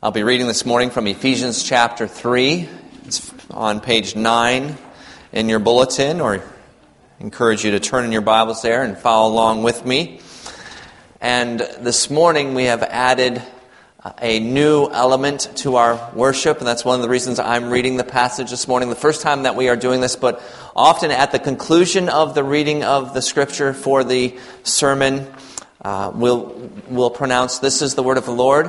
I'll be reading this morning from Ephesians chapter 3. It's on page 9 in your bulletin, or I encourage you to turn in your Bibles there and follow along with me. And this morning we have added a new element to our worship, and that's one of the reasons I'm reading the passage this morning. The first time that we are doing this, but often at the conclusion of the reading of the Scripture for the sermon, we'll pronounce, "This is the word of the Lord."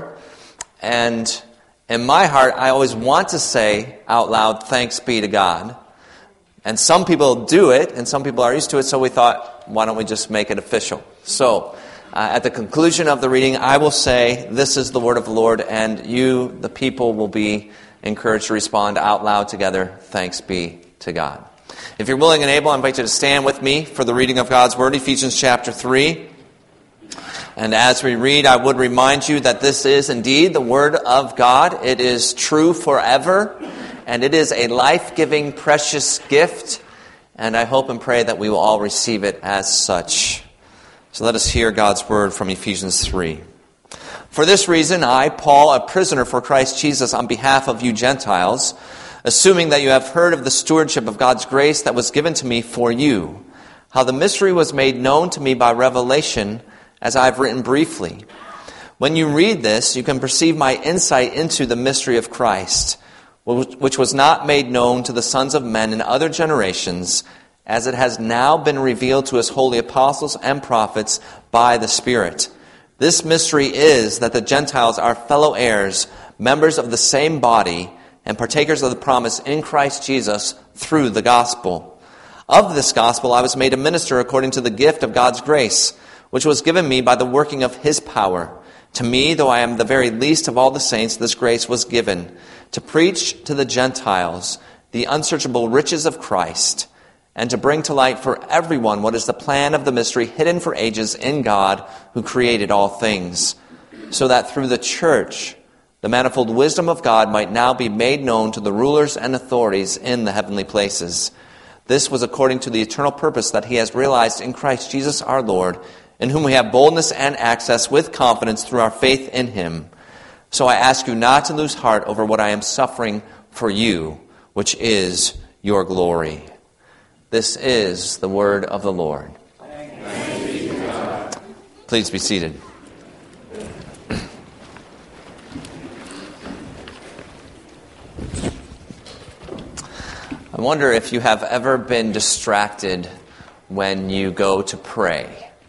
And in my heart, I always want to say out loud, "Thanks be to God." And some people do it, and some people are used to it, so we thought, why don't we just make it official? So, at the conclusion of the reading, I will say, "This is the word of the Lord," and you, the people, will be encouraged to respond out loud together, "Thanks be to God." If you're willing and able, I invite you to stand with me for the reading of God's word, Ephesians chapter 3. And as we read, I would remind you that this is indeed the Word of God. It is true forever, and it is a life-giving, precious gift, and I hope and pray that we will all receive it as such. So let us hear God's Word from Ephesians 3. "For this reason, I, Paul, a prisoner for Christ Jesus, on behalf of you Gentiles, assuming that you have heard of the stewardship of God's grace that was given to me for you, how the mystery was made known to me by revelation, as I have written briefly. When you read this, you can perceive my insight into the mystery of Christ, which was not made known to the sons of men in other generations, as it has now been revealed to his holy apostles and prophets by the Spirit. This mystery is that the Gentiles are fellow heirs, members of the same body, and partakers of the promise in Christ Jesus through the gospel. Of this gospel I was made a minister according to the gift of God's grace, which was given me by the working of his power. To me, though I am the very least of all the saints, this grace was given, to preach to the Gentiles the unsearchable riches of Christ, and to bring to light for everyone what is the plan of the mystery hidden for ages in God, who created all things, so that through the church the manifold wisdom of God might now be made known to the rulers and authorities in the heavenly places. This was according to the eternal purpose that he has realized in Christ Jesus our Lord, in whom we have boldness and access with confidence through our faith in him. So I ask you not to lose heart over what I am suffering for you, which is your glory." This is the word of the Lord. Thanks be to God. Please be seated. I wonder if you have ever been distracted when you go to pray.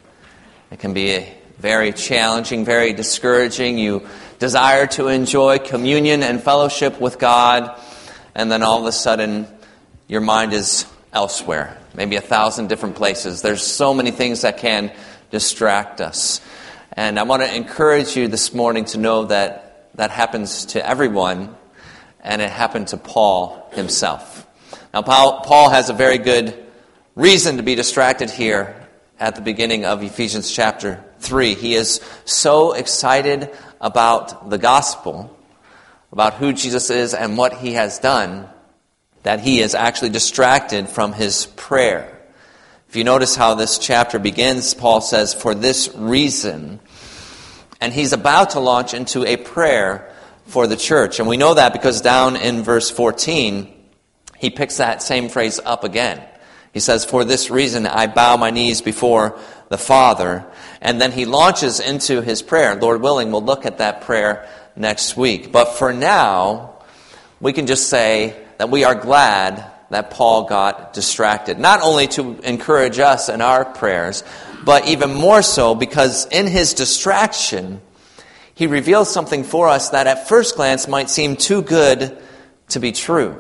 It can be very challenging, very discouraging. You desire to enjoy communion and fellowship with God, and then all of a sudden your mind is elsewhere, maybe 1,000 different places. There's so many things that can distract us. And I want to encourage you this morning to know that that happens to everyone, and it happened to Paul himself. Now, Paul has a very good reason to be distracted here at the beginning of Ephesians chapter 3. He is so excited about the gospel, about who Jesus is and what he has done, that he is actually distracted from his prayer. If you notice how this chapter begins, Paul says, "For this reason," and he's about to launch into a prayer for the church. And we know that because down in verse 14, he picks that same phrase up again. He says, "For this reason I bow my knees before the Father." And then he launches into his prayer. Lord willing, we'll look at that prayer next week. But for now, we can just say that we are glad that Paul got distracted. Not only to encourage us in our prayers, but even more so because in his distraction, he reveals something for us that at first glance might seem too good to be true.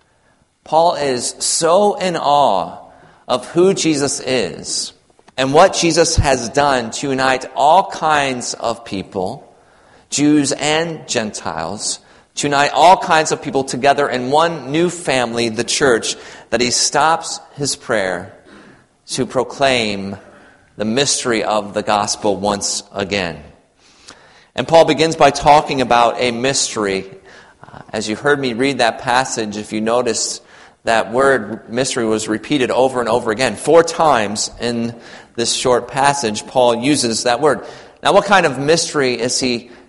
Paul is so in awe of who Jesus is and what Jesus has done to unite all kinds of people, Jews and Gentiles, to unite all kinds of people together in one new family, the church, that he stops his prayer to proclaim the mystery of the gospel once again. And Paul begins by talking about a mystery. As you heard me read that passage, if you noticed, that word mystery was repeated over and over again. 4 times in this short passage, Paul uses that word. Now, what kind of mystery is he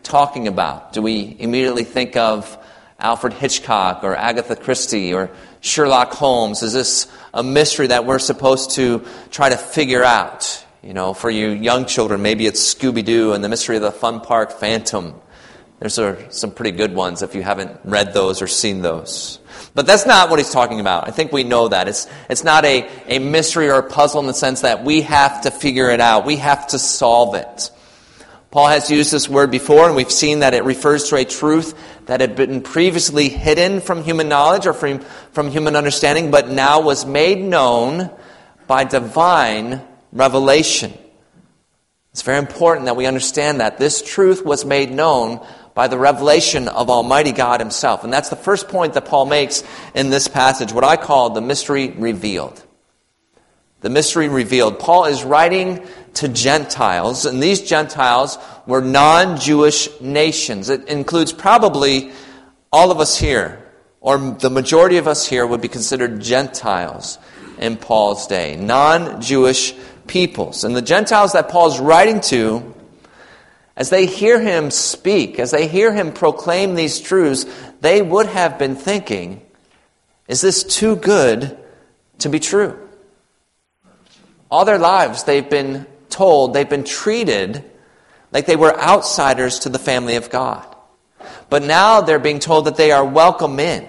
talking about? Do we immediately think of Alfred Hitchcock or Agatha Christie or Sherlock Holmes? Is this a mystery that we're supposed to try to figure out? You know, for you young children, maybe it's Scooby-Doo and the Mystery of the Fun Park Phantom. There's some pretty good ones if you haven't read those or seen those. But that's not what he's talking about. I think we know that. It's not a mystery or a puzzle in the sense that we have to figure it out. We have to solve it. Paul has used this word before, and we've seen that it refers to a truth that had been previously hidden from human knowledge or from human understanding, but now was made known by divine revelation. It's very important that we understand that this truth was made known by the revelation of Almighty God Himself. And that's the first point that Paul makes in this passage, what I call the mystery revealed. The mystery revealed. Paul is writing to Gentiles, and these Gentiles were non-Jewish nations. It includes probably all of us here, or the majority of us here would be considered Gentiles in Paul's day, non-Jewish peoples. And the Gentiles that Paul's writing to, as they hear him speak, as they hear him proclaim these truths, they would have been thinking, is this too good to be true? All their lives they've been told, they've been treated like they were outsiders to the family of God. But now they're being told that they are welcome in.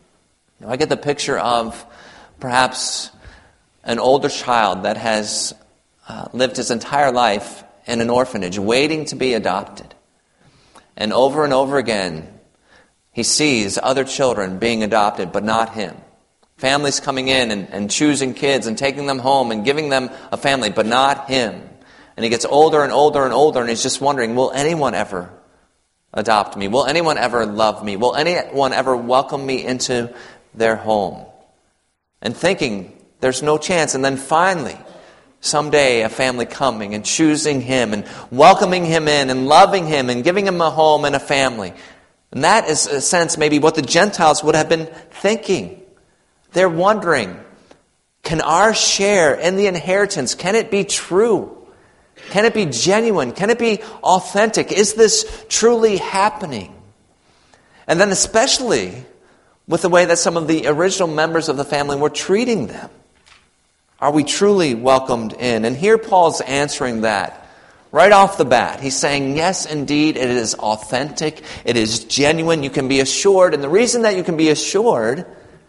I get the picture of perhaps an older child that has lived his entire life in an orphanage, waiting to be adopted. And over again, he sees other children being adopted, but not him. Families coming in and choosing kids and taking them home and giving them a family, but not him. And he gets older and older and older, and he's just wondering, will anyone ever adopt me? Will anyone ever love me? Will anyone ever welcome me into their home? And thinking there's no chance. And then finally, someday a family coming and choosing him and welcoming him in and loving him and giving him a home and a family. And that is, in a sense, maybe what the Gentiles would have been thinking. They're wondering, can our share in the inheritance, can it be true? Can it be genuine? Can it be authentic? Is this truly happening? And then especially with the way that some of the original members of the family were treating them. Are we truly welcomed in? And here Paul's answering that right off the bat. He's saying, yes, indeed, it is authentic. It is genuine. You can be assured. And the reason that you can be assured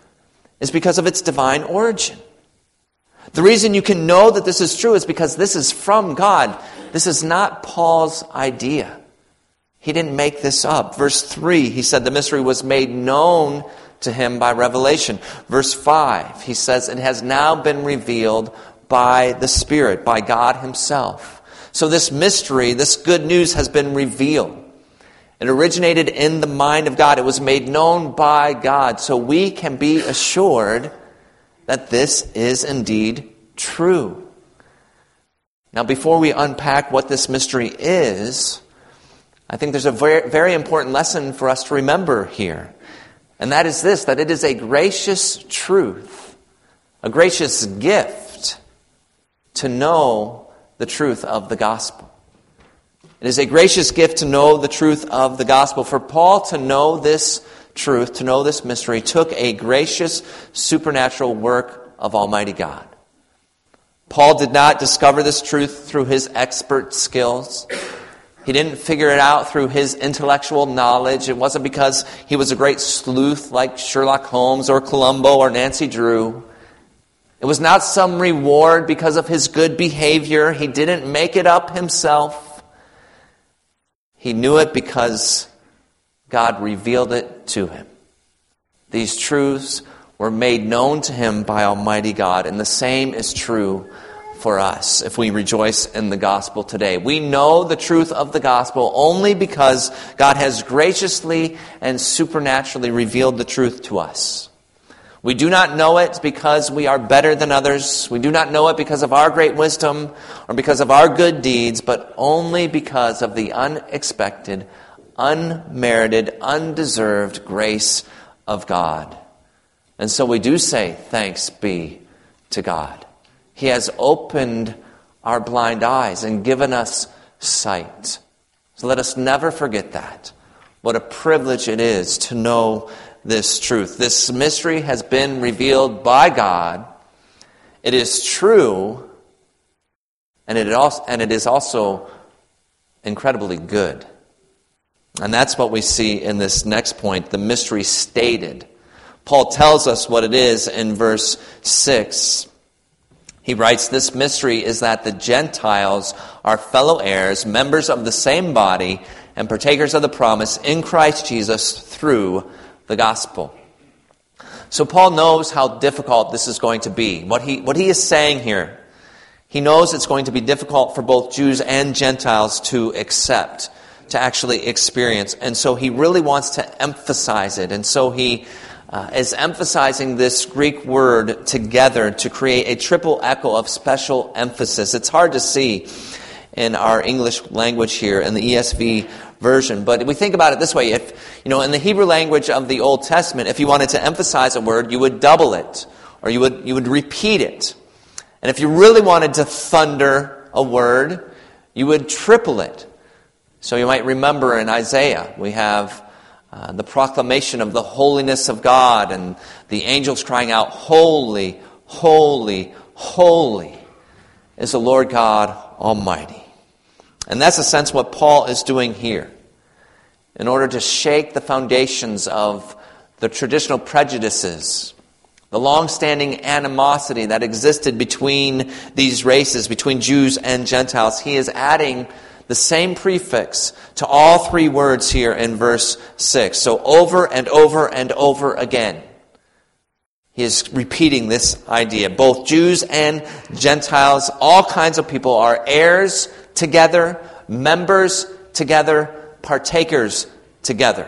is because of its divine origin. The reason you can know that this is true is because this is from God. This is not Paul's idea. He didn't make this up. Verse 3, he said the mystery was made known to him by revelation. Verse 5, he says it has now been revealed by the Spirit, by God Himself. So this mystery, this good news has been revealed. It originated in the mind of God. It was made known by God. So we can be assured that this is indeed true. Now, before we unpack what this mystery is, I think there's a very, very important lesson for us to remember here. And that is this, that it is a gracious truth, a gracious gift to know the truth of the gospel. It is a gracious gift to know the truth of the gospel. For Paul to know this truth, to know this mystery, took a gracious supernatural work of Almighty God. Paul did not discover this truth through his expert skills. He didn't figure it out through his intellectual knowledge. It wasn't because he was a great sleuth like Sherlock Holmes or Columbo or Nancy Drew. It was not some reward because of his good behavior. He didn't make it up himself. He knew it because God revealed it to him. These truths were made known to him by Almighty God, and the same is true for us if we rejoice in the gospel today. We know the truth of the gospel only because God has graciously and supernaturally revealed the truth to us. We do not know it because we are better than others. We do not know it because of our great wisdom or because of our good deeds, but only because of the unexpected, unmerited, undeserved grace of God. And so we do say, thanks be to God. He has opened our blind eyes and given us sight So let us never forget that. What a privilege it is to know this truth. This mystery has been revealed by God. It is true, and it is also incredibly good. And that's what we see in this next point, the mystery stated. Paul tells us what it is in verse 6. He writes, "This mystery is that the Gentiles are fellow heirs, members of the same body, and partakers of the promise in Christ Jesus through the gospel." So Paul knows how difficult this is going to be. What he is saying here, he knows it's going to be difficult for both Jews and Gentiles to accept, to actually experience. And so he really wants to emphasize it. And so he is emphasizing this Greek word together to create a triple echo of special emphasis. It's hard to see in our English language here in the ESV version. But we think about it this way. If, in the Hebrew language of the Old Testament, if you wanted to emphasize a word, you would double it, or you would repeat it. And if you really wanted to thunder a word, you would triple it. So you might remember in Isaiah, we have the proclamation of the holiness of God and the angels crying out, "Holy, holy, holy is the Lord God Almighty." And that's, in a sense, what Paul is doing here. In order to shake the foundations of the traditional prejudices, the long-standing animosity that existed between these races, between Jews and Gentiles, he is adding the same prefix to all three words here in verse 6. So over and over and over again, he is repeating this idea. Both Jews and Gentiles, all kinds of people, are heirs together, members together, partakers together.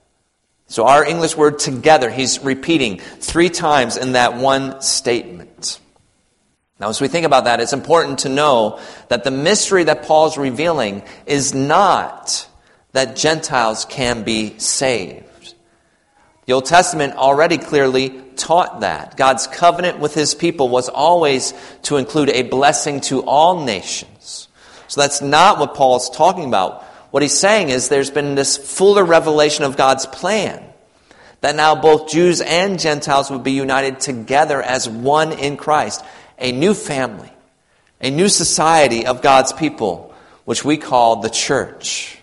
So our English word together, he's repeating 3 times in that one statement. Now, as we think about that, it's important to know that the mystery that Paul's revealing is not that Gentiles can be saved. The Old Testament already clearly taught that. God's covenant with his people was always to include a blessing to all nations. So that's not what Paul's talking about. What he's saying is there's been this fuller revelation of God's plan, that now both Jews and Gentiles would be united together as one in Christ. A new family, a new society of God's people, which we call the church.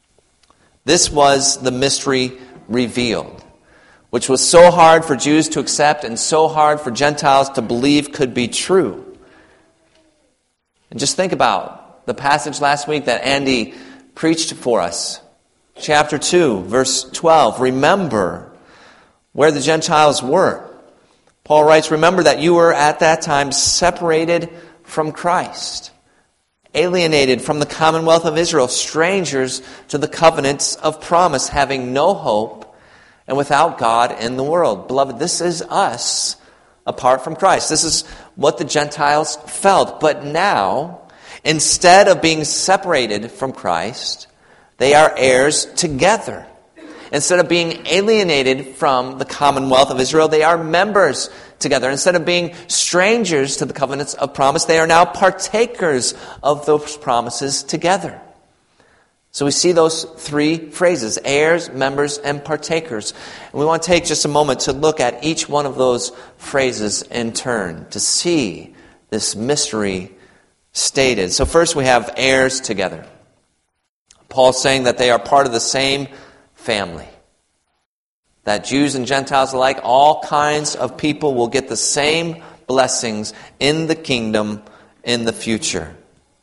This was the mystery revealed, which was so hard for Jews to accept and so hard for Gentiles to believe could be true. And just think about the passage last week that Andy preached for us. Chapter 2, verse 12. Remember where the Gentiles were. Paul writes, "Remember that you were at that time separated from Christ, alienated from the commonwealth of Israel, strangers to the covenants of promise, having no hope and without God in the world." Beloved, this is us apart from Christ. This is what the Gentiles felt. But now, instead of being separated from Christ, they are heirs together. Instead of being alienated from the commonwealth of Israel, they are members together. Instead of being strangers to the covenants of promise, they are now partakers of those promises together. So we see those 3 phrases: heirs, members, and partakers. And we want to take just a moment to look at each one of those phrases in turn to see this mystery stated. So first we have heirs together. Paul's saying that they are part of the same family. That Jews and Gentiles alike, all kinds of people will get the same blessings in the kingdom in the future.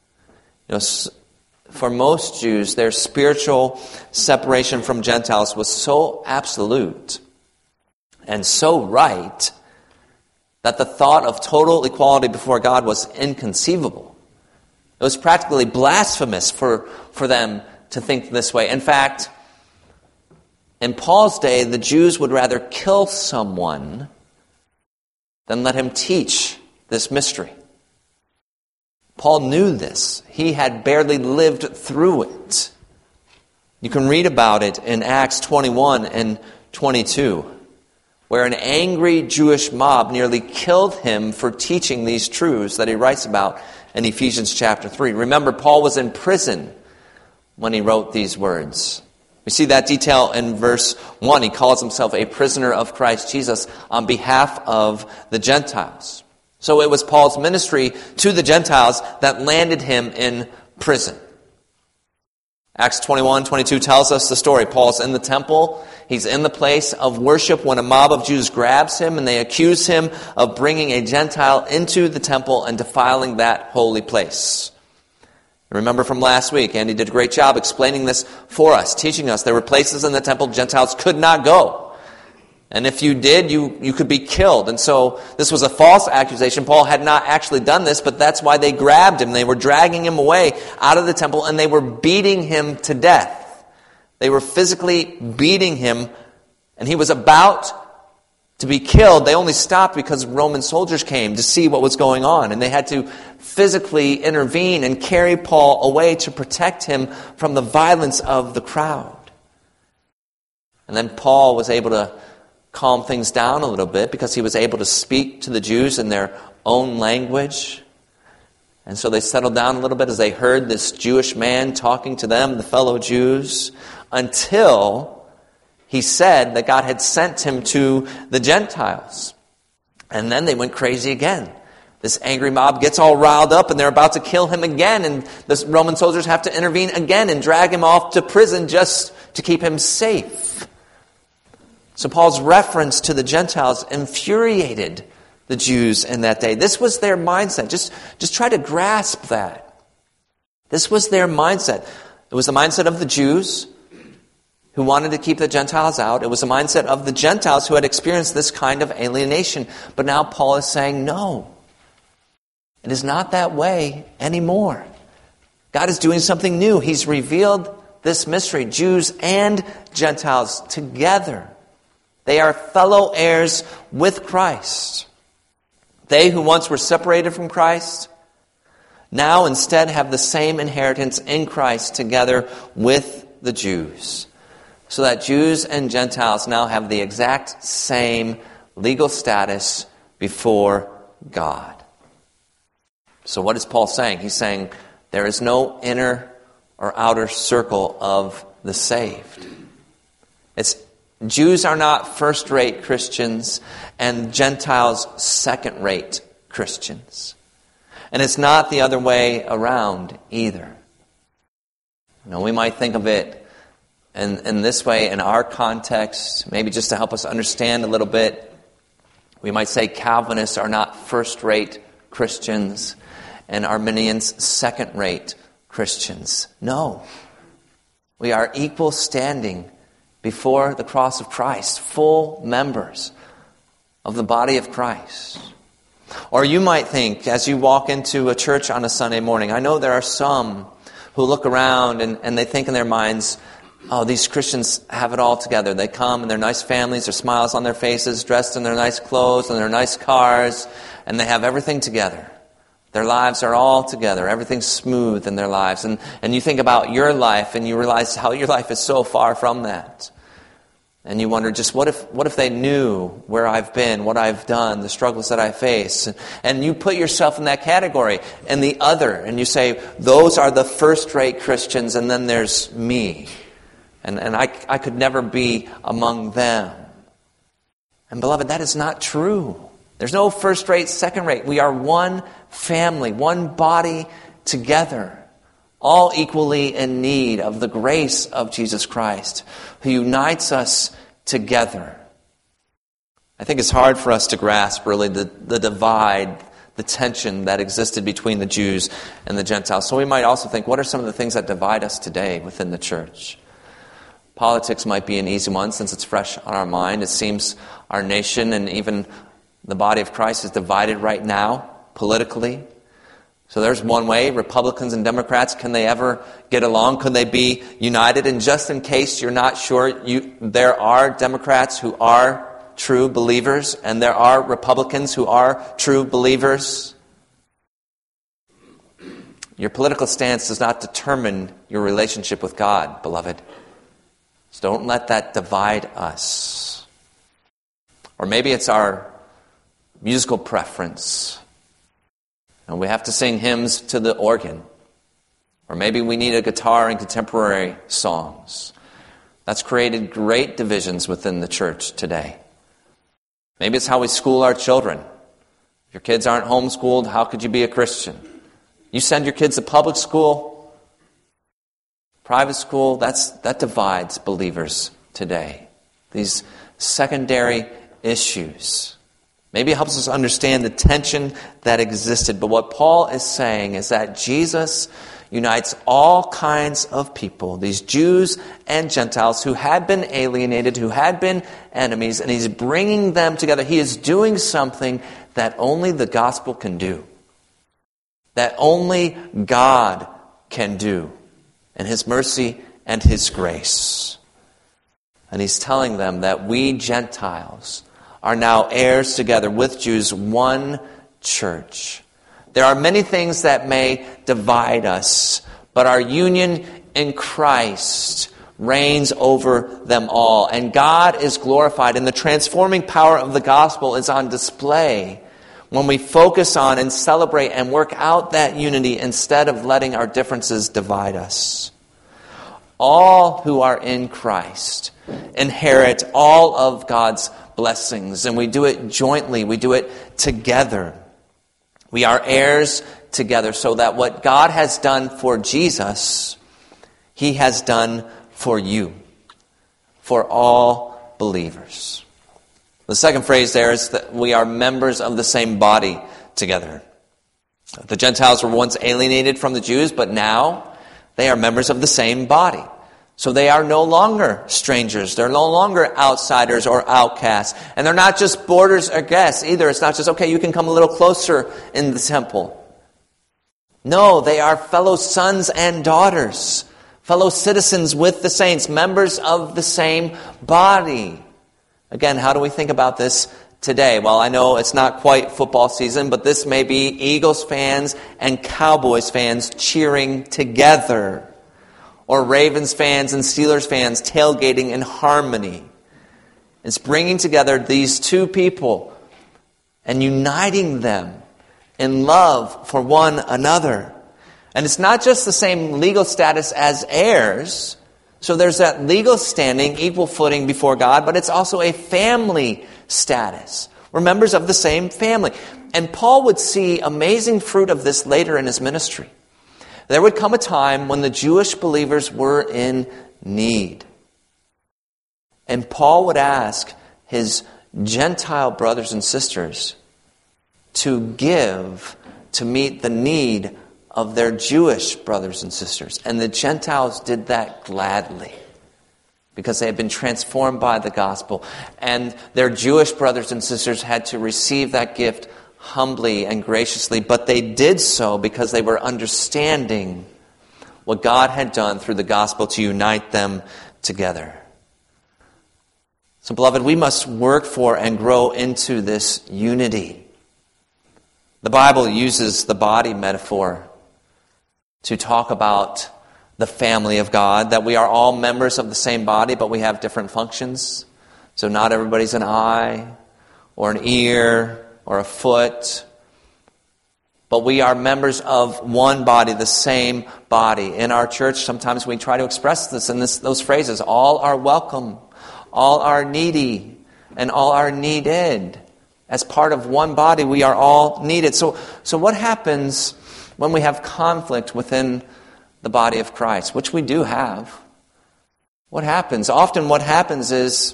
For most Jews, their spiritual separation from Gentiles was so absolute and so right that the thought of total equality before God was inconceivable. It was practically blasphemous for them to think this way. In fact, in Paul's day, the Jews would rather kill someone than let him teach this mystery. Paul knew this. He had barely lived through it. You can read about it in Acts 21 and 22, where an angry Jewish mob nearly killed him for teaching these truths that he writes about in Ephesians chapter 3. Remember, Paul was in prison when he wrote these words. We see that detail in verse 1. He calls himself a prisoner of Christ Jesus on behalf of the Gentiles. So it was Paul's ministry to the Gentiles that landed him in prison. Acts 21:22 tells us the story. Paul's in the temple. He's in the place of worship when a mob of Jews grabs him and they accuse him of bringing a Gentile into the temple and defiling that holy place. Remember from last week, Andy did a great job explaining this for us, teaching us there were places in the temple Gentiles could not go. And if you did, you could be killed. And so this was a false accusation. Paul had not actually done this, but that's why they grabbed him. They were dragging him away out of the temple, and they were beating him to death. They were physically beating him, and he was about to be killed. They only stopped because Roman soldiers came to see what was going on, and they had to physically intervene and carry Paul away to protect him from the violence of the crowd. And then Paul was able to calm things down a little bit because he was able to speak to the Jews in their own language. And so they settled down a little bit as they heard this Jewish man talking to them, the fellow Jews, until he said that God had sent him to the Gentiles. And then they went crazy again. This angry mob gets all riled up and they're about to kill him again. And the Roman soldiers have to intervene again and drag him off to prison just to keep him safe. So Paul's reference to the Gentiles infuriated the Jews in that day. This was their mindset. Just try to grasp that. This was their mindset. It was the mindset of the Jews who wanted to keep the Gentiles out. It was the mindset of the Gentiles who had experienced this kind of alienation. But now Paul is saying, no, it is not that way anymore. God is doing something new. He's revealed this mystery, Jews and Gentiles together. They are fellow heirs with Christ. They who once were separated from Christ now instead have the same inheritance in Christ together with the Jews. So that Jews and Gentiles now have the exact same legal status before God. So what is Paul saying? He's saying there is no inner or outer circle of the saved. Jews are not first-rate Christians and Gentiles second-rate Christians. And it's not the other way around either. We might think of it in this way in our context, maybe just to help us understand a little bit. We might say Calvinists are not first-rate Christians and Arminians second-rate Christians. No. We are equal standing before the cross of Christ, full members of the body of Christ. Or you might think, as you walk into a church on a Sunday morning, I know there are some who look around and they think in their minds, oh, these Christians have it all together. They come and their nice families, their smiles on their faces, dressed in their nice clothes and their nice cars, and they have everything together. Their lives are all together. Everything's smooth in their lives. And you think about your life and you realize how your life is so far from that. And you wonder, just what if they knew where I've been, what I've done, the struggles that I face? And you put yourself in that category and the other. And you say, those are the first-rate Christians and then there's me. And I could never be among them. And beloved, that is not true. There's no first-rate, second-rate. We are one family, one body together, all equally in need of the grace of Jesus Christ, who unites us together. I think it's hard for us to grasp, really, the divide, the tension that existed between the Jews and the Gentiles. So we might also think, what are some of the things that divide us today within the church? Politics might be an easy one since it's fresh on our mind. It seems our nation and even the body of Christ is divided right now, politically. So there's one way. Republicans and Democrats, can they ever get along? Could they be united? And just in case you're not sure, there are Democrats who are true believers, and there are Republicans who are true believers. Your political stance does not determine your relationship with God, beloved. So don't let that divide us. Or maybe it's our musical preference. And we have to sing hymns to the organ. Or maybe we need a guitar in contemporary songs. That's created great divisions within the church today. Maybe it's how we school our children. If your kids aren't homeschooled, how could you be a Christian? You send your kids to public school, private school, that divides believers today. These secondary issues. Maybe it helps us understand the tension that existed. But what Paul is saying is that Jesus unites all kinds of people, these Jews and Gentiles who had been alienated, who had been enemies, and he's bringing them together. He is doing something that only the gospel can do, that only God can do, in his mercy and his grace. And he's telling them that we Gentiles are now heirs together with Jews, one church. There are many things that may divide us, but our union in Christ reigns over them all. And God is glorified, and the transforming power of the gospel is on display when we focus on and celebrate and work out that unity instead of letting our differences divide us. All who are in Christ inherit all of God's blessings, and we do it jointly, we do it together. We are heirs together, so that what God has done for Jesus, he has done for you, for all believers. The second phrase there is that we are members of the same body together. The Gentiles were once alienated from the Jews, but now they are members of the same body. So they are no longer strangers. They're no longer outsiders or outcasts. And they're not just boarders or guests either. It's not just, okay, you can come a little closer in the temple. No, they are fellow sons and daughters, fellow citizens with the saints, members of the same body. Again, how do we think about this today? Well, I know it's not quite football season, but this may be Eagles fans and Cowboys fans cheering together. Or Ravens fans and Steelers fans tailgating in harmony. It's bringing together these two people and uniting them in love for one another. And it's not just the same legal status as heirs. So there's that legal standing, equal footing before God, but it's also a family status. We're members of the same family. And Paul would see amazing fruit of this later in his ministry. There would come a time when the Jewish believers were in need. And Paul would ask his Gentile brothers and sisters to give to meet the need of their Jewish brothers and sisters. And the Gentiles did that gladly because they had been transformed by the gospel. And their Jewish brothers and sisters had to receive that gift humbly and graciously, but they did so because they were understanding what God had done through the gospel to unite them together. So, beloved, we must work for and grow into this unity. The Bible uses the body metaphor to talk about the family of God, that we are all members of the same body, but we have different functions. So not everybody's an eye or an ear or a foot, but we are members of one body, the same body. In our church, sometimes we try to express this in those phrases. All are welcome, all are needy, and all are needed. As part of one body, we are all needed. So what happens when we have conflict within the body of Christ, which we do have? What happens? Often what happens is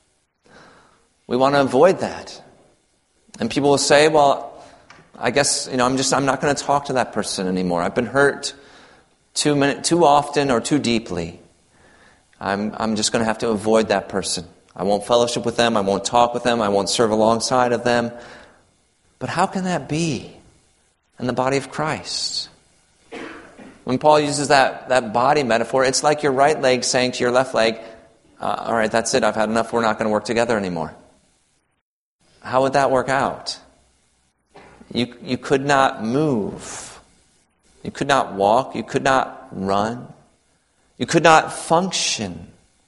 we want to avoid that. And people will say, well, I guess, I'm not going to talk to that person anymore. I've been hurt too often or too deeply. I'm just going to have to avoid that person. I won't fellowship with them. I won't talk with them. I won't serve alongside of them. But how can that be in the body of Christ? When Paul uses that body metaphor, it's like your right leg saying to your left leg, all right, that's it. I've had enough. We're not going to work together anymore. How would that work out? You could not move. You could not walk. You could not run. You could not function.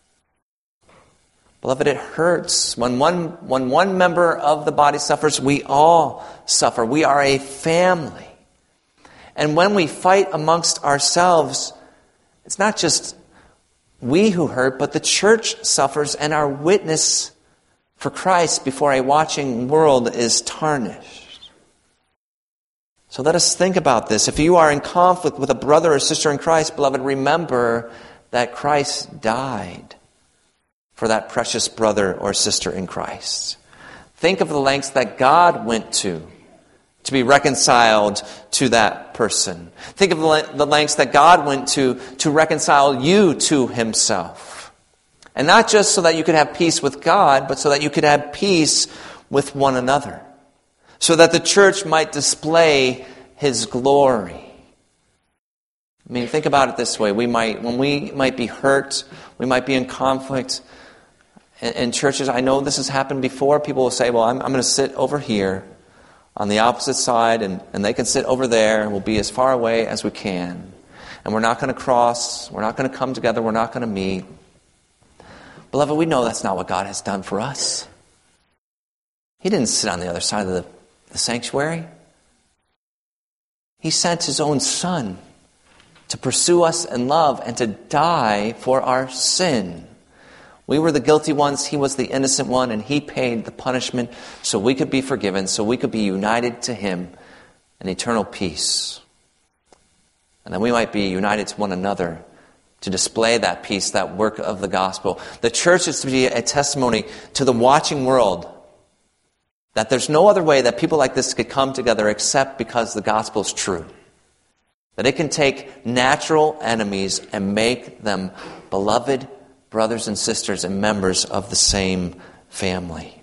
Beloved, it hurts. When one member of the body suffers, we all suffer. We are a family. And when we fight amongst ourselves, it's not just we who hurt, but the church suffers, and our witness for Christ before a watching world is tarnished. So let us think about this. If you are in conflict with a brother or sister in Christ, beloved, remember that Christ died for that precious brother or sister in Christ. Think of the lengths that God went to be reconciled to that person. Think of the lengths that God went to reconcile you to himself. And not just so that you could have peace with God, but so that you could have peace with one another. So that the church might display his glory. I mean, think about it this way. When we might be hurt, we might be in conflict. In churches, I know this has happened before. People will say, well, I'm going to sit over here on the opposite side, and they can sit over there, and we'll be as far away as we can. And we're not going to cross, we're not going to come together, we're not going to meet. Beloved, we know that's not what God has done for us. He didn't sit on the other side of the sanctuary. He sent his own Son to pursue us in love and to die for our sin. We were the guilty ones, he was the innocent one, and he paid the punishment so we could be forgiven, so we could be united to him in eternal peace. And then we might be united to one another to display that peace, that work of the gospel. The church is to be a testimony to the watching world that there's no other way that people like this could come together except because the gospel is true. That it can take natural enemies and make them beloved brothers and sisters and members of the same family.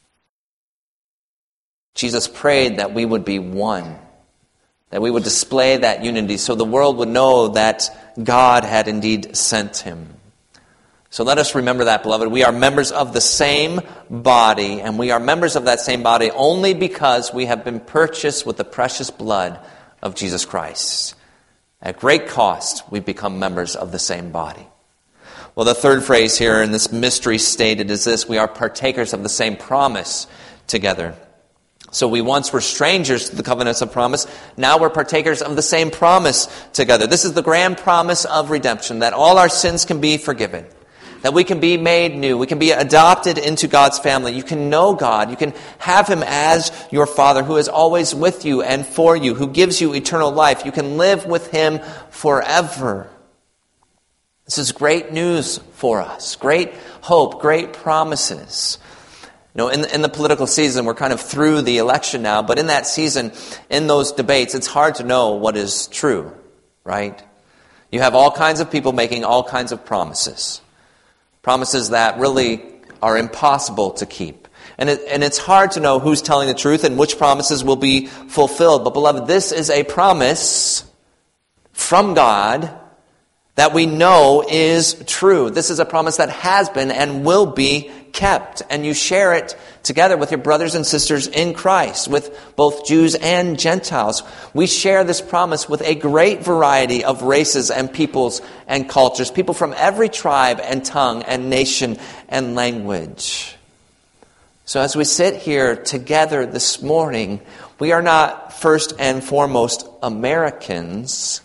Jesus prayed that we would be one, that we would display that unity so the world would know that God had indeed sent him. So let us remember that, beloved. We are members of the same body, and we are members of that same body only because we have been purchased with the precious blood of Jesus Christ. At great cost, we become members of the same body. Well, the third phrase here in this mystery stated is this: we are partakers of the same promise together. So we once were strangers to the covenants of promise. Now we're partakers of the same promise together. This is the grand promise of redemption, that all our sins can be forgiven, that we can be made new, we can be adopted into God's family. You can know God, you can have him as your Father who is always with you and for you, who gives you eternal life. You can live with him forever. This is great news for us, great hope, great promises. You know, in the political season, we're kind of through the election now, but in that season, in those debates, it's hard to know what is true, right? You have all kinds of people making all kinds of promises. Promises that really are impossible to keep. And it's hard to know who's telling the truth and which promises will be fulfilled. But beloved, this is a promise from God that we know is true. This is a promise that has been and will be kept. And you share it together with your brothers and sisters in Christ, with both Jews and Gentiles. We share this promise with a great variety of races and peoples and cultures, people from every tribe and tongue and nation and language. So as we sit here together this morning, we are not first and foremost Americans.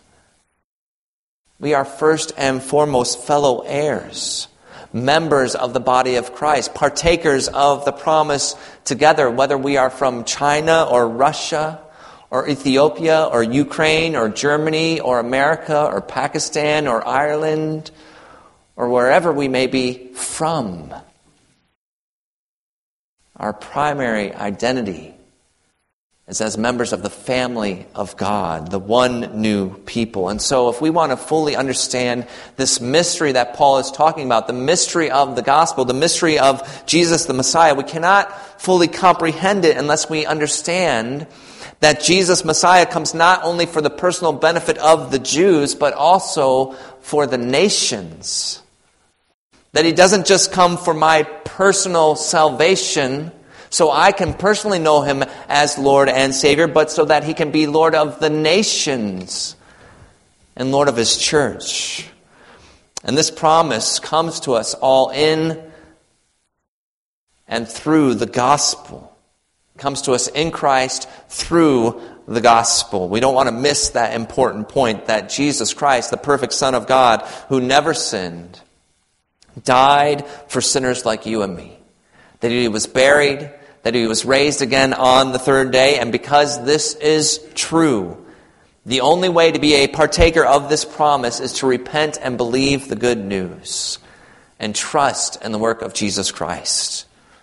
We are first and foremost fellow heirs, members of the body of Christ, partakers of the promise together, whether we are from China or Russia or Ethiopia or Ukraine or Germany or America or Pakistan or Ireland or wherever we may be from. Our primary identity is as members of the family of God, the one new people. And so if we want to fully understand this mystery that Paul is talking about, the mystery of the gospel, the mystery of Jesus the Messiah, we cannot fully comprehend it unless we understand that Jesus Messiah comes not only for the personal benefit of the Jews, but also for the nations. That he doesn't just come for my personal salvation, so I can personally know him as Lord and Savior, but so that he can be Lord of the nations and Lord of his church. And this promise comes to us all in and through the gospel. comes to us in Christ through the gospel. We don't want to miss that important point that Jesus Christ, the perfect Son of God, who never sinned, died for sinners like you and me. That he was buried, that he was raised again on the third day. And because this is true, the only way to be a partaker of this promise is to repent and believe the good news and trust in the work of Jesus Christ.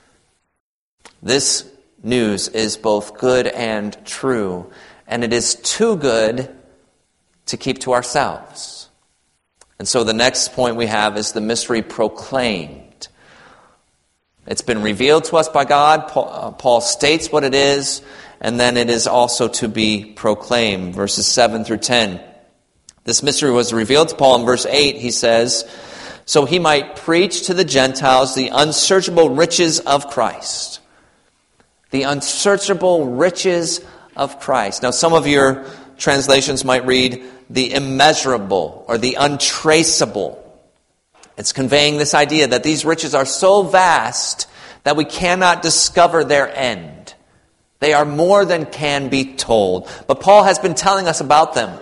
This news is both good and true, and it is too good to keep to ourselves. And so the next point we have is the mystery proclaimed. It's been revealed to us by God. Paul states what it is, and then it is also to be proclaimed. Verses 7 through 10. This mystery was revealed to Paul in verse 8. He says, so he might preach to the Gentiles the unsearchable riches of Christ. The unsearchable riches of Christ. Now, some of your translations might read the immeasurable or the untraceable. It's conveying this idea that these riches are so vast that we cannot discover their end. They are more than can be told. But Paul has been telling us about them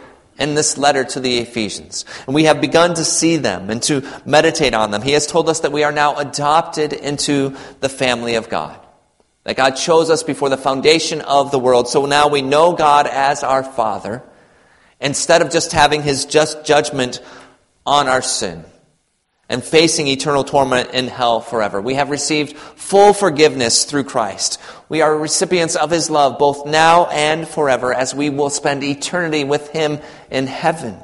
in this letter to the Ephesians. And we have begun to see them and to meditate on them. He has told us that we are now adopted into the family of God. That God chose us before the foundation of the world. So now we know God as our Father, instead of just having his just judgment on our sin and facing eternal torment in hell forever. We have received full forgiveness through Christ. We are recipients of his love both now and forever, as we will spend eternity with him in heaven.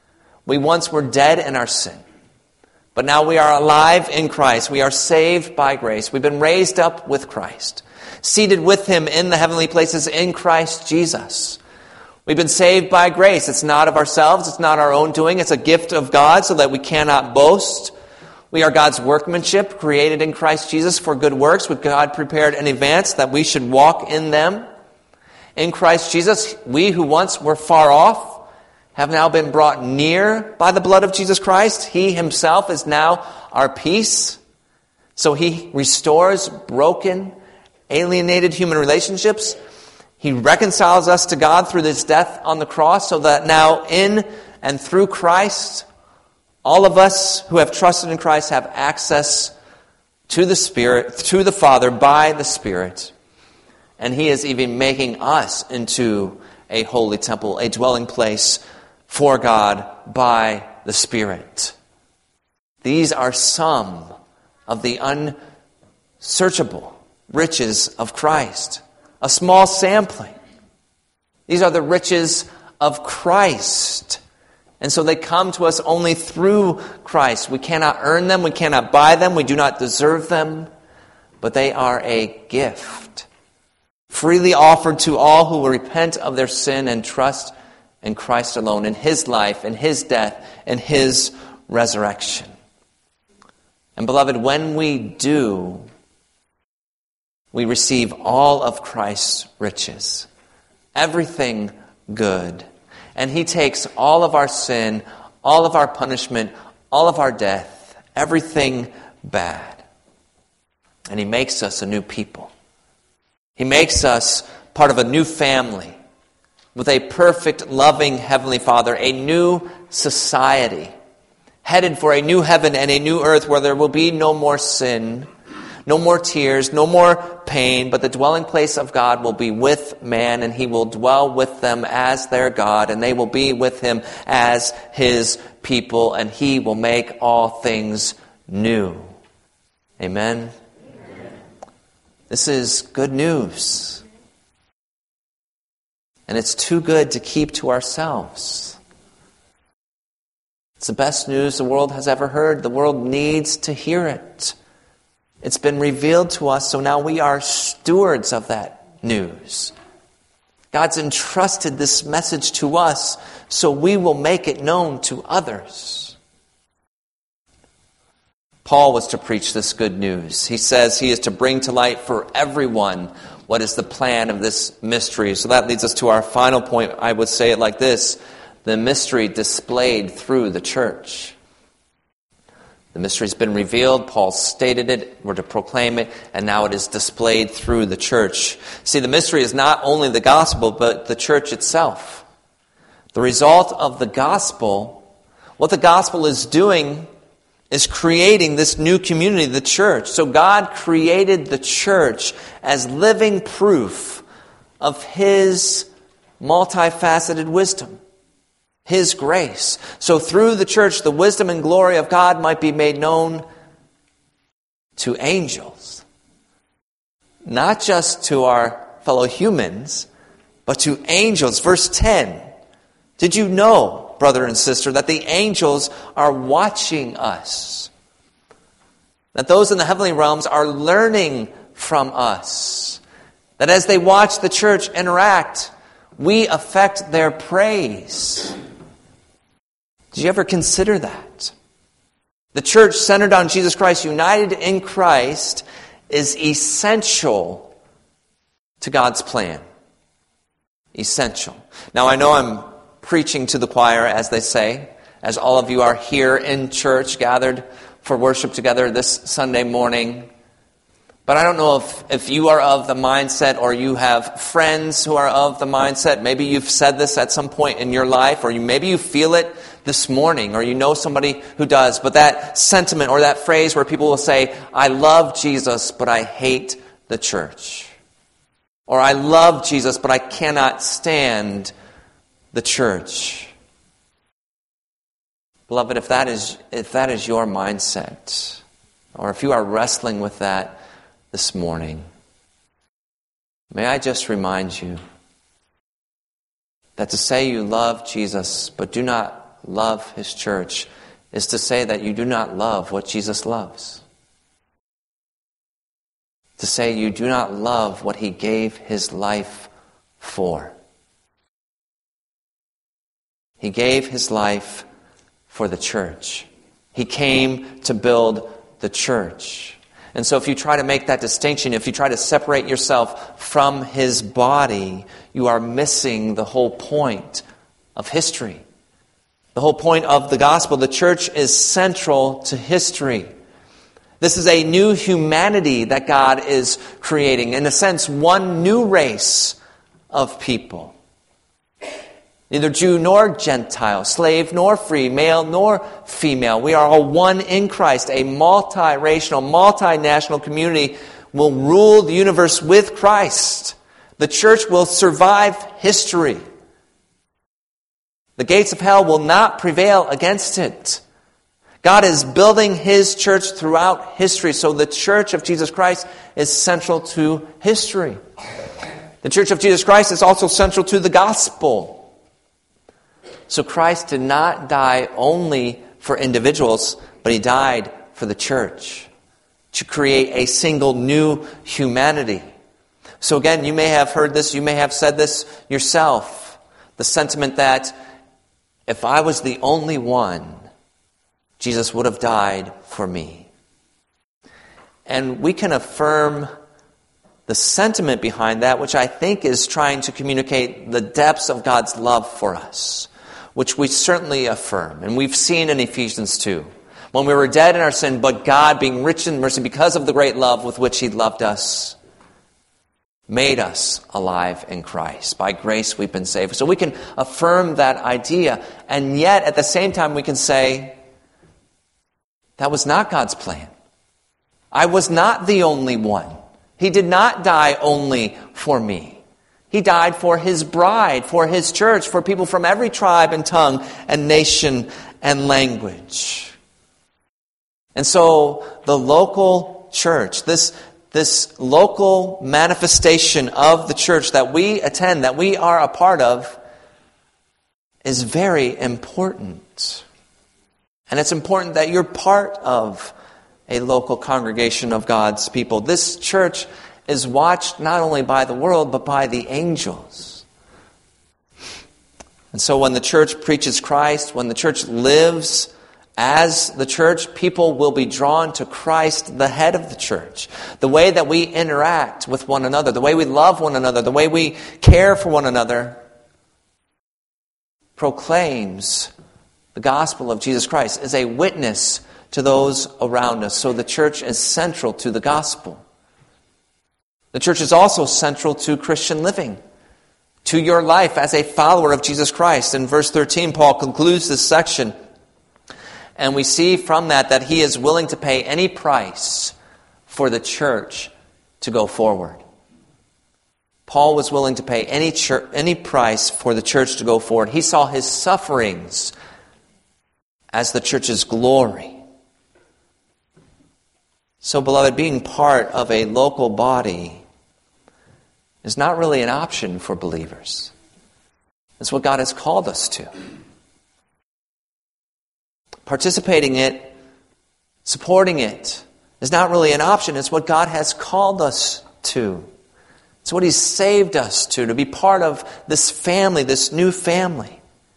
We once were dead in our sin, but now we are alive in Christ. We are saved by grace. We've been raised up with Christ, seated with him in the heavenly places in Christ Jesus. We've been saved by grace. It's not of ourselves. It's not our own doing. It's a gift of God so that we cannot boast. We are God's workmanship, created in Christ Jesus for good works, which God prepared in advance that we should walk in them. In Christ Jesus, we who once were far off have now been brought near by the blood of Jesus Christ. He himself is now our peace. So he restores broken, alienated human relationships. He reconciles us to God through his death on the cross, so that now in and through Christ, all of us who have trusted in Christ have access to the Spirit, to the Father by the Spirit. And he is even making us into a holy temple, a dwelling place for God by the Spirit. These are some of the unsearchable riches of Christ. A small sampling. These are the riches of Christ. And so they come to us only through Christ. We cannot earn them. We cannot buy them. We do not deserve them. But they are a gift, freely offered to all who will repent of their sin and trust in Christ alone, in his life, in his death, in his resurrection. And beloved, when we do, we receive all of Christ's riches, everything good. And he takes all of our sin, all of our punishment, all of our death, everything bad. And he makes us a new people. He makes us part of a new family with a perfect, loving Heavenly Father, a new society, headed for a new heaven and a new earth where there will be no more sin, no more tears, no more pain, but the dwelling place of God will be with man, and he will dwell with them as their God, and they will be with him as his people, and he will make all things new. Amen? Amen. This is good news. And it's too good to keep to ourselves. It's the best news the world has ever heard. The world needs to hear it. It's been revealed to us, so now we are stewards of that news. God's entrusted this message to us, so we will make it known to others. Paul was to preach this good news. He says he is to bring to light for everyone what is the plan of this mystery. So that leads us to our final point. I would say it like this: the mystery displayed through the church. The mystery's been revealed. Paul stated it. We're to proclaim it. And now it is displayed through the church. See, the mystery is not only the gospel, but the church itself. The result of the gospel, what the gospel is doing, is creating this new community, the church. So God created the church as living proof of His multifaceted wisdom, His grace. So through the church, the wisdom and glory of God might be made known to angels. Not just to our fellow humans, but to angels. Verse 10. Did you know, brother and sister, that the angels are watching us? That those in the heavenly realms are learning from us? That as they watch the church interact, we affect their praise? Did you ever consider that? The church centered on Jesus Christ, united in Christ, is essential to God's plan. Essential. Now I know I'm preaching to the choir, as they say, as all of you are here in church, gathered for worship together this Sunday morning. But I don't know if you are of the mindset, or you have friends who are of the mindset. Maybe you've said this at some point in your life, or maybe you feel it this morning, or you know somebody who does. But that sentiment or that phrase where people will say, I love Jesus, but I hate the church. Or I love Jesus, but I cannot stand the church. Beloved, if that is your mindset, or if you are wrestling with that this morning, may I just remind you that to say you love Jesus but do not love His church is to say that you do not love what Jesus loves. To say you do not love what He gave His life for. He gave His life for the church. He came to build the church. And so if you try to make that distinction, if you try to separate yourself from His body, you are missing the whole point of history. The whole point of the gospel. The church is central to history. This is a new humanity that God is creating. In a sense, one new race of people. Neither Jew nor Gentile, slave nor free, male nor female. We are all one in Christ. A multiracial, multinational community will rule the universe with Christ. The church will survive history. The gates of hell will not prevail against it. God is building His church throughout history, so the church of Jesus Christ is central to history. The church of Jesus Christ is also central to the gospel. So Christ did not die only for individuals, but He died for the church to create a single new humanity. So again, you may have heard this, you may have said this yourself. The sentiment that if I was the only one, Jesus would have died for me. And we can affirm the sentiment behind that, which I think is trying to communicate the depths of God's love for us, which we certainly affirm. And we've seen in Ephesians 2. When we were dead in our sin, but God, being rich in mercy, because of the great love with which He loved us, made us alive in Christ. By grace we've been saved. So we can affirm that idea. And yet, at the same time, we can say, that was not God's plan. I was not the only one. He did not die only for me. He died for His bride, for His church, for people from every tribe and tongue and nation and language. And so the local church, this local manifestation of the church that we attend, that we are a part of, is very important. And it's important that you're part of a local congregation of God's people. This church is watched not only by the world, but by the angels. And so when the church preaches Christ, when the church lives as the church, people will be drawn to Christ, the head of the church. The way that we interact with one another, the way we love one another, the way we care for one another, proclaims the gospel of Jesus Christ, is a witness to those around us. So the church is central to the gospel. The church is also central to Christian living, to your life as a follower of Jesus Christ. In verse 13, Paul concludes this section, and we see from that he is willing to pay any price for the church to go forward. Paul was willing to pay any price for the church to go forward. He saw his sufferings as the church's glory. So, beloved, being part of a local body is not really an option for believers. It's what God has called us to. Participating in it, supporting it, is not really an option. It's what God has called us to. It's what He's saved us to be part of this family, this new family.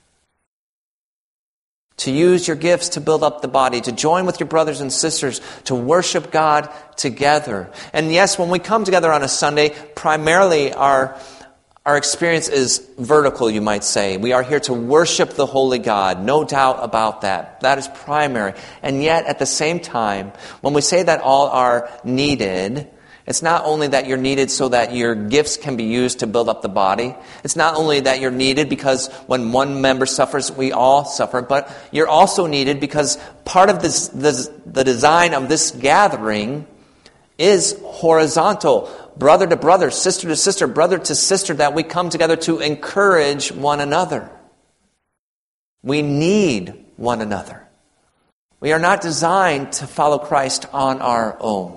To use your gifts to build up the body, to join with your brothers and sisters, to worship God together. And yes, when we come together on a Sunday, primarily our experience is vertical, you might say. We are here to worship the Holy God, no doubt about that. That is primary. And yet, at the same time, when we say that all are needed, it's not only that you're needed so that your gifts can be used to build up the body. It's not only that you're needed because when one member suffers, we all suffer, but you're also needed because part of the design of this gathering is horizontal. Brother to brother, sister to sister, brother to sister, that we come together to encourage one another. We need one another. We are not designed to follow Christ on our own.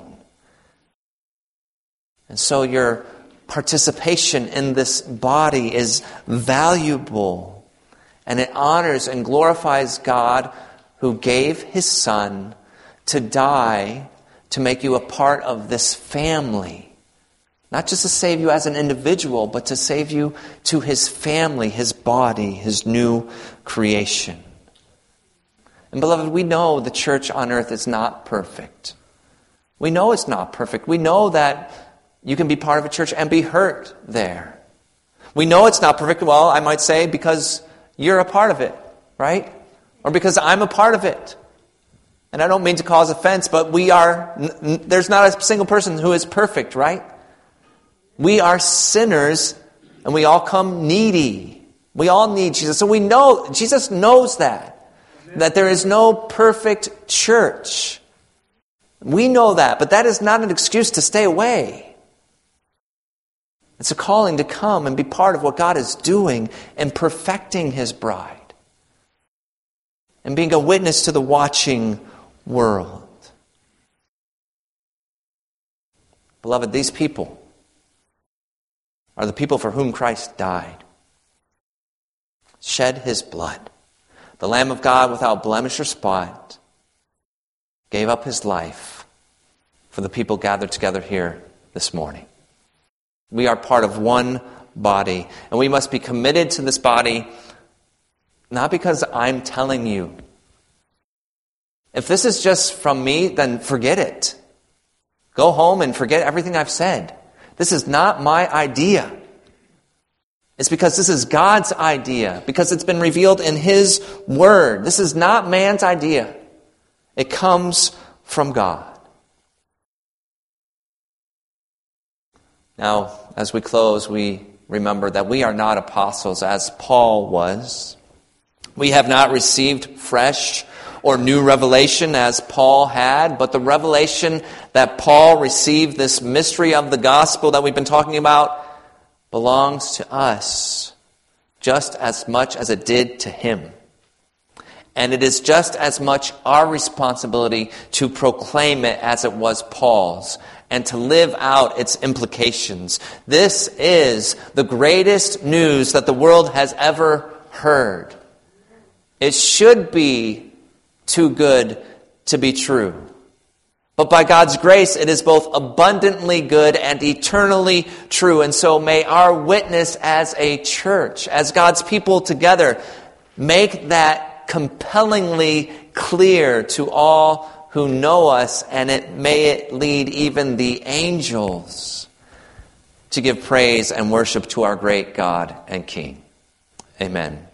And so your participation in this body is valuable, and it honors and glorifies God who gave His Son to die to make you a part of this family. Not just to save you as an individual, but to save you to His family, His body, His new creation. And beloved, we know the church on earth is not perfect. We know it's not perfect. We know that you can be part of a church and be hurt there. We know it's not perfect, well, I might say, because you're a part of it, right? Or because I'm a part of it. And I don't mean to cause offense, but there's not a single person who is perfect, right? We are sinners, and we all come needy. We all need Jesus. So we know, Jesus knows that there is no perfect church. We know that, but that is not an excuse to stay away. It's a calling to come and be part of what God is doing and perfecting His bride. And being a witness to the watching world. Beloved, these people are the people for whom Christ died. Shed His blood. The Lamb of God without blemish or spot gave up His life for the people gathered together here this morning. We are part of one body, and we must be committed to this body, not because I'm telling you. If this is just from me, then forget it. Go home and forget everything I've said. This is not my idea. It's because this is God's idea, because it's been revealed in His Word. This is not man's idea. It comes from God. Now, as we close, we remember that we are not apostles as Paul was. We have not received fresh or new revelation as Paul had, but the revelation that Paul received, this mystery of the gospel that we've been talking about, belongs to us just as much as it did to him. And it is just as much our responsibility to proclaim it as it was Paul's, and to live out its implications. This is the greatest news that the world has ever heard. It should be too good to be true. But by God's grace, it is both abundantly good and eternally true. And so may our witness as a church, as God's people together, make that compellingly clear to all who know us, and may it lead even the angels to give praise and worship to our great God and King. Amen.